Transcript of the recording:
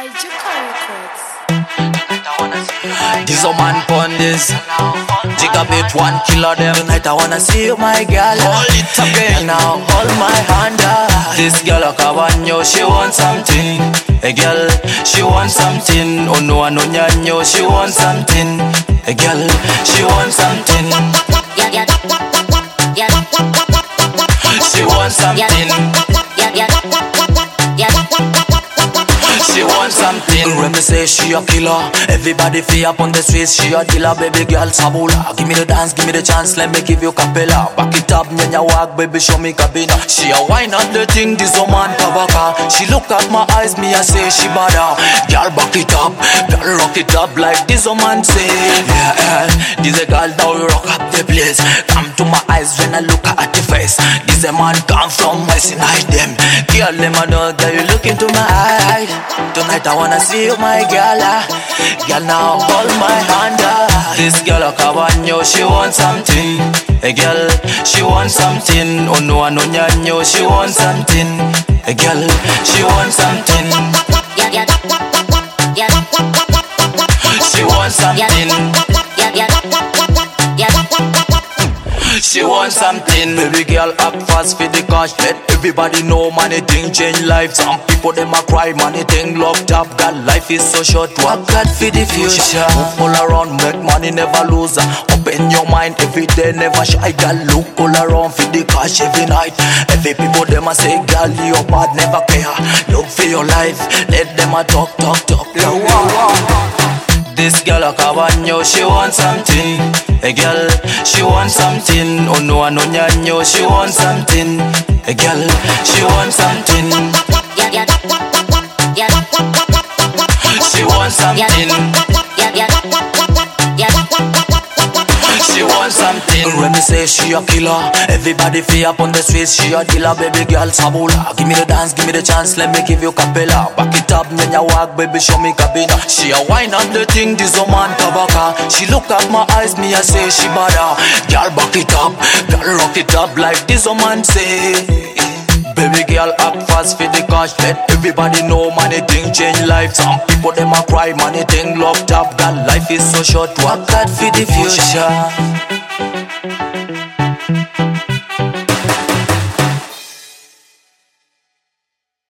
by Juka Records. This a man pon this. Gigabit one killer them. Tonight I wanna see you, my girl. Hold it again. Now hold my hand. This girl a cabanyo, she want something. A girl, she want something. Oh no, I know nyanyo, she want something. A girl, she want something. She want something. She want something. When me say she a killer, everybody feel up on the streets. She a dealer, baby girl sabula. Give me the dance, give me the chance, let me give you capella. Back it up, nyanya walk, baby show me cabina. She a wine on the thing, this woman tabaka. She look at my eyes, me a say she bada. Girl back it up, girl rock it up like this woman say. Yeah, this a girl now rock up the place. Come to my eyes when I look at the face. This a man come from west side them. Girl, let me know that you look into my eyes. Tonight I wanna see you, my girl. Girl, now hold my hand. This girl a cabanyo, she want something. A girl, she want something. Oh no, I know nyanyo, she want something. A girl, she want something. She want something. She want something. Baby girl act fast for the cash. Let everybody know money thing change life. Some people them a cry, money thing locked up. God life is so short, work hard for the future. Move all around, make money never lose. Open your mind every day, never shy. Girl look all around for the cash every night. Every people them a say, girl you bad, never care. Look for your life, let them a talk. Yeah, wow. This girl a cabanyo, she want something. A girl, she want something. Oh no, I know nyanyo, she want something. A girl, she want something. She want something. She want something. When me say she a killer, everybody feel up on the streets. She a dealer, baby girl sabula. Give me the dance, give me the chance, let me give you capella. Back it up, nyanya walk, baby show me cabina. She a wine on the thing, this woman tabaka. She look at my eyes, me a say she bada. Girl back it up, girl rock it up like this woman say. Baby girl act fast for the cash. Let everybody know money thing change life. Some people them a cry, money thing locked up. God life is so short, work hard for the future.